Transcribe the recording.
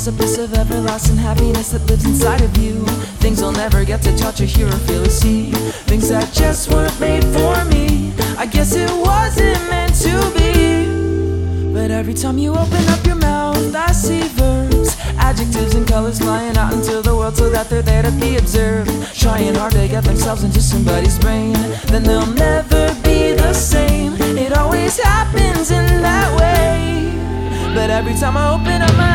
precipice of everlasting happiness that lives inside of you. Things I'll never get to touch or hear or feel or see. Things that just weren't made for me. I guess it wasn't meant to be. But every time you open up your mouth, I see verbs, adjectives and colors flying out into the world so that they're there to be observed. Trying hard to get themselves into somebody's brain, then they'll never be the same. It always happens in that way. But every time I open up my